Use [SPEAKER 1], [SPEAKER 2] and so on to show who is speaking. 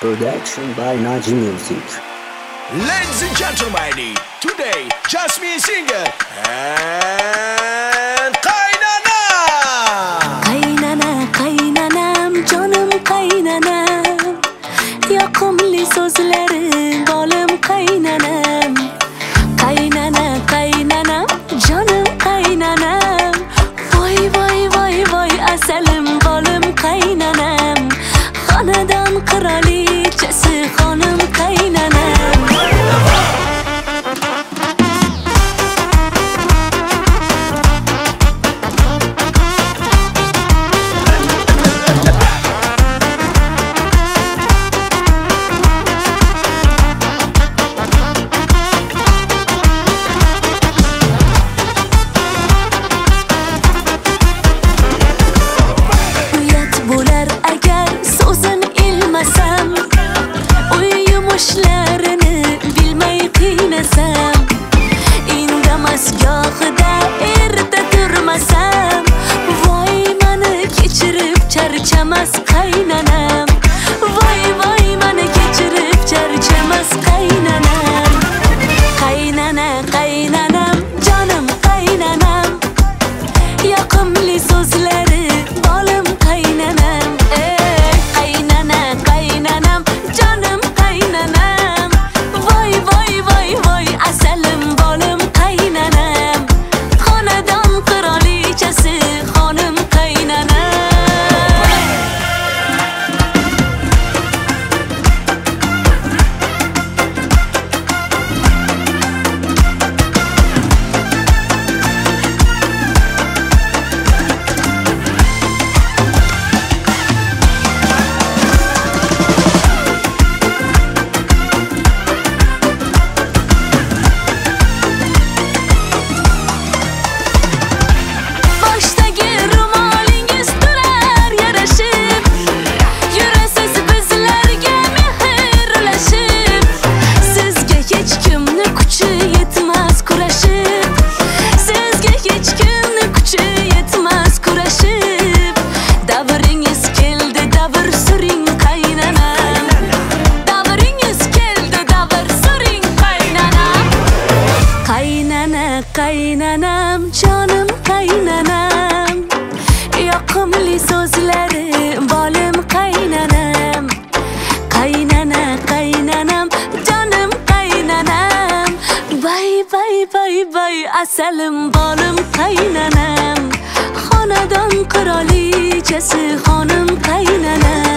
[SPEAKER 1] Production by Naji Music.
[SPEAKER 2] Ladies and gentlemen, today Jasmine Singer and Kaynana.
[SPEAKER 3] Kaynana, kaynanam, canım kaynanam. Yoqimli so'zlaring bolim kaynanam. Kaynana, kaynanam, canım kaynanam. Voy voy voy voy asalim bolim kaynanam. Xonadon qirolichasi xonim kaynanam. Uyat bo'lar agar so'zin ilmasam, uy yumushlarini bilmay qiynasam, indamas gohida erta turmasam, voy mani kechirib charchamas qaynanam, voy voy mani kechirib charchamas qaynanam. Qaynana, qaynanam, jonim qaynanam, yoqimli so'zlari bolim qaynanam. Qaynana, qaynanam, jonim qaynanam. Voy voy voy voy asalim bolim qaynanam. Xonadon qirolichasi xonim qaynanam. Boshdagi ro'molingiz turar yarashib, yurasiz bizlarga mehr ulashib. Sizga hech kimni kuchi yetmas kurashib, sizga hech kimni kuchi yetmas kurashib. Davringiz keldi, davr suring qaynanam. Davringiz keldi, davr suring qaynanam. Qaynana, qaynanam, jonim qaynanam. Yoqimli so'zlari bolim qaynanam. Qaynana, qaynanam, jonim qaynanam. Bay bay bay bay asalim bolim qaynanam. Xonadon qirolichasi xonim qaynanam.